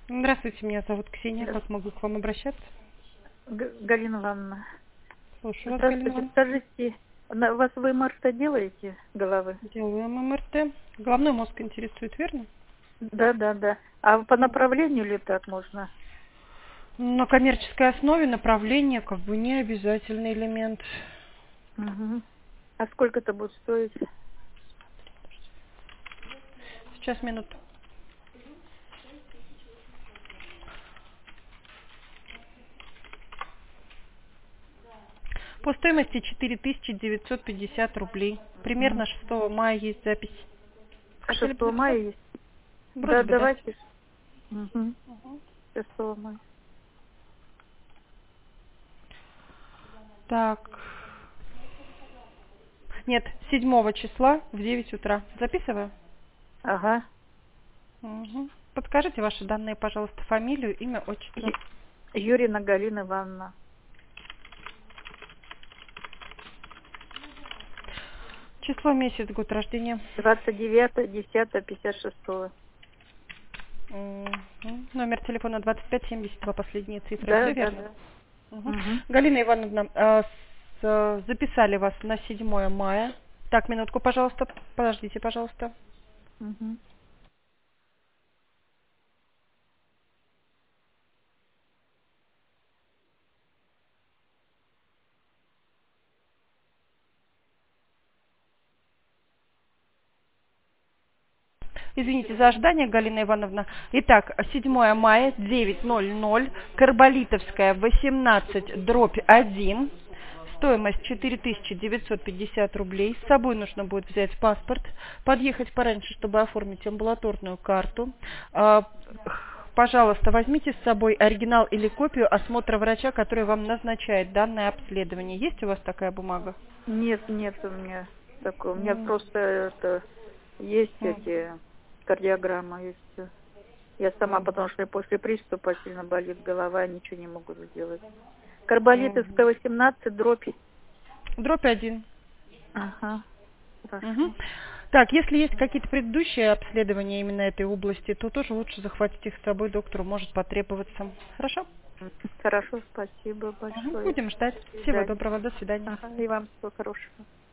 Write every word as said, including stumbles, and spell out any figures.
Здравствуйте, меня зовут Ксения. Да. Как могу к вам обращаться? Г- Галина Ивановна. Слушаю вас, Галина Здравствуйте. Ивановна. Скажите, на- вас вы эм эр тэ делаете головы? Делаем эм эр тэ. Головной мозг интересует, верно? Да, да, да. А по Мгм. направлению ли так можно? На коммерческой основе направление как бы не обязательный элемент. Мгм. А сколько это будет стоить? Сейчас минуту. По стоимости четыре тысячи девятьсот пятьдесят рублей. Мгм. Примерно шестого мая есть запись. А Хотели бы шестого мая записать? есть? Вроде Да, бы, да. давайте. Угу. шестого мая. Так. Нет, седьмого числа в девять утра. Записываю? Ага. Угу. Подскажите ваши данные, пожалуйста, фамилию, имя, отчество. Ю- Юрина Галина Ивановна. Число, месяц, год рождения. двадцать девятое десятое пятьдесят шестого. Мгм. Номер телефона двадцать пять семьдесят два, последние цифры. Да, Все да, верно? да. Мгм. Угу. Галина Ивановна, а, с- записали вас на седьмое мая. Так, минутку, пожалуйста. Подождите, пожалуйста. Угу. Извините за ожидание, Галина Ивановна. Итак, седьмое мая, девять ноль ноль, Карболитовская, восемнадцать, дробь один. Стоимость четыре тысячи девятьсот пятьдесят рублей. С собой нужно будет взять паспорт, подъехать пораньше, чтобы оформить амбулаторную карту. А, Пожалуйста, возьмите с собой оригинал или копию осмотра врача, который вам назначает данное обследование. Есть у вас такая бумага? Нет, нет у меня такого. У меня М, просто это есть м, эти кардиограмма, есть всё. Я сама, м, потому что после приступа сильно болит голова, я ничего не могу сделать. м. Карболитовская восемнадцать, дробь. Дробь один. Ага, Мгм. хорошо. Так, если есть какие-то предыдущие обследования именно этой области, то тоже лучше захватить их с собой, доктору может потребоваться. Хорошо? М, Хорошо, спасибо Мгм. большое. Будем ждать. До Всего свидания. доброго, до свидания. Ага, и вам всего хорошего.